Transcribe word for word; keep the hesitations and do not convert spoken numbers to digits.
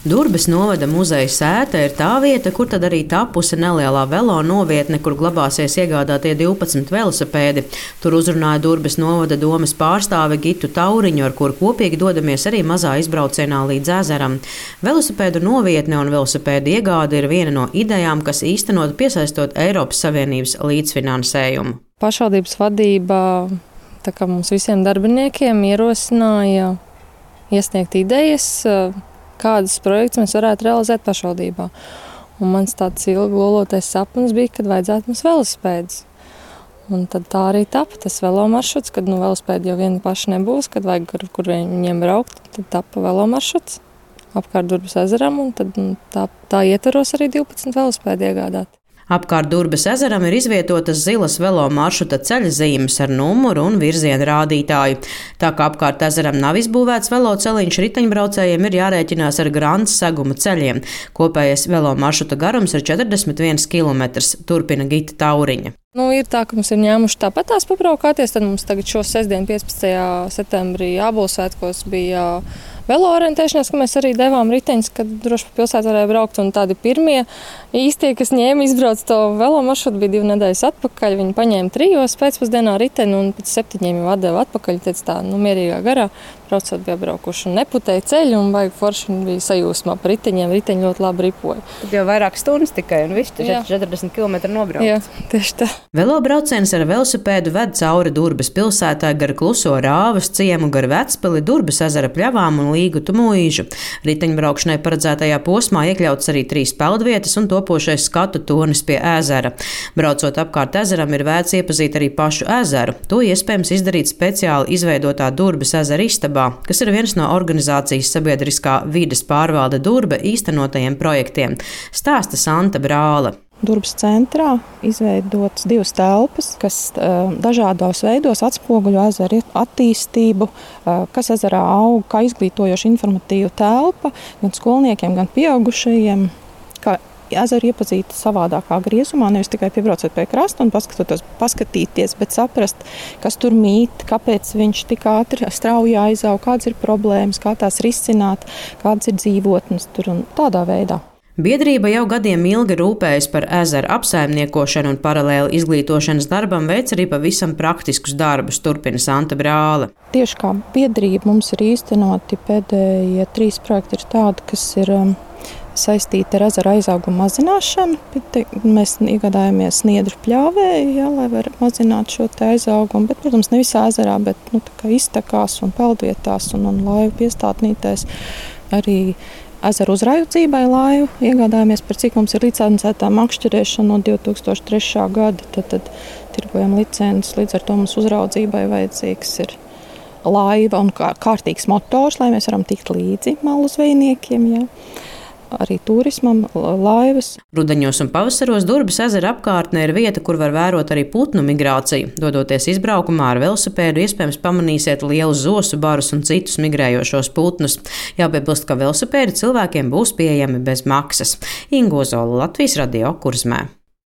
Durbes novada muzeja sēta ir tā vieta, kur tad arī tapusi nelielā velo novietne, kur glabāsies iegādātie divpadsmit velosipēdi. Tur uzrunāja Durbes novada domes pārstāve Gitu Tauriņu, ar kuru kopīgi dodamies arī mazā izbraucienā līdz ezeram. Velosipēdu novietne un velosipēdu iegāde ir viena no idejām, kas īstenot piesaistot Eiropas Savienības līdzfinansējumu. Pašvaldības vadība tā kā mums visiem darbiniekiem ierosināja iesniegt idejas, kādas projekts mēs varētu realizēt pašvaldībā. Un mans tāds ilgi lolotais sapnis bija, kad vajadzētu mums velosipēdus. Un tad tā arī tapa tas velo maršruts, kad nu, velosipēdi jau vieni paši nebūs, kad vajag kur, kur viņiem braukt, tad tapa velo maršruts apkārt Durbes ezeram, un tad nu, tā, tā ietvaros arī divpadsmit velosipēdi iegādāt. Apkārt Durbes ezeram ir izvietotas zilas velo maršruta ceļzīmes ar numuru un virziena rādītāju. Tā kā apkārt ezeram nav izbūvēts veloceliņš, riteņbraucējiem ir jārēķinās ar Grants seguma ceļiem. Kopējais velo maršruta garums ir četrdesmit viens kilometrs, turpina Gita Tauriņa. Nu, ir tā, ka mums ir ņēmuši tāpat tās pabraukāties, tad mums tagad šo sestdienu piecpadsmitajā septembrī Ābolsvētkos bija velo orientēšanās, ka mēs arī devām riteņus, kad droši pa pilsētu varēja braukt. Un tādi pirmie īstie, kas ņēma izbrauc to velo maršrutu, bija divi nedēļas atpakaļ. Viņi paņēma trijos pēcpusdienā riteni un pēc septiņiem jau atdeva atpakaļ. Teica tā, nu, mierīgā garā braucot bija braukuši un neputēja ceļu un baigi forši bija sajūsmā par riteņiem. Riteņi ļoti labi ripoja. Tad jau vairāk stundas tikai un viss četrdesmit kilometri nobraukt. Jā, tieši tā. Velo brauciens ar velosipēdu ved cauri Durbes pilsētā gar Kluso Rāvas ciemu, gar Vecpili, Durbes ezera pļavām un Līgutu mūīžu. Riteņbraukšanai paredzētajā posmā iekļauts arī trīs peldvietas un topošais skatu tornis pie ezera. Braucot apkārt ezeram ir vērts iepazīt arī pašu ezeru. To iespējams izdarīt speciāli izveidotā Durbes ezera istabā, kas ir viens no organizācijas Sabiedriskā vides pārvalde Durbe īstenotajiem projektiem, stāsta Santa Brāle. Durbes centrā izveidotas divas telpas, kas uh, dažādos veidos atspoguļo ezeru attīstību, uh, kas ezerā aug kā izglītojoša informatīva telpa gan skolniekiem, gan pieaugušajiem, kā ezeru iepazīt savādākā griezumā, nevis tikai piebraucot pie krasta un paskatīties, bet saprast, kas tur mīt, kāpēc viņš tik ātri strauji aizaug, kādas ir problēmas, kā tās risināt, kādas ir dzīvotnes tur un tādā veidā. Biedrība jau gadiem ilgi rūpējas par ezeru apsaimniekošanu un paralēli izglītošanas darbam veic arī pavisam praktiskus darbus, turpina Santa Brāle. Tieši kā biedrība mums ir īstenoti pēdējie trīs projekti ir tādi, kas ir um, saistīti ar ezera aizaugumu mazināšanu. Mēs iegādājamies sniedru pļāvēju, ja, lai var mazināt šo te aizaugumu, bet, protams, ne visā ezerā, bet nu, tā kā iztakās un peldvietās un, un laivu piestātnītēs arī ezeru uzraudzībai laivu iegādājamies, par cik mums ir licencētā makšķerēšana no divi tūkstoši trešā gada. Tad, tad tirgojam licences, līdz ar to mums uzraudzībai vajadzīgs ir laiva un kā, kārtīgs motors, lai mēs varam tikt līdzi malu zvejniekiem. Ja. Arī turismam, laivas. Rudeņos un pavasaros Durbes ezera apkārtne ir vieta, kur var vērot arī putnu migrāciju. Dodoties izbraukumā ar velosipēdu, iespējams pamanīsiet lielus zosu barus un citus migrējošos putnus. Jāpiebilst, ka velosipēdi cilvēkiem būs pieejami bez maksas. Inga Ozola, Latvijas radio, Kurzmē.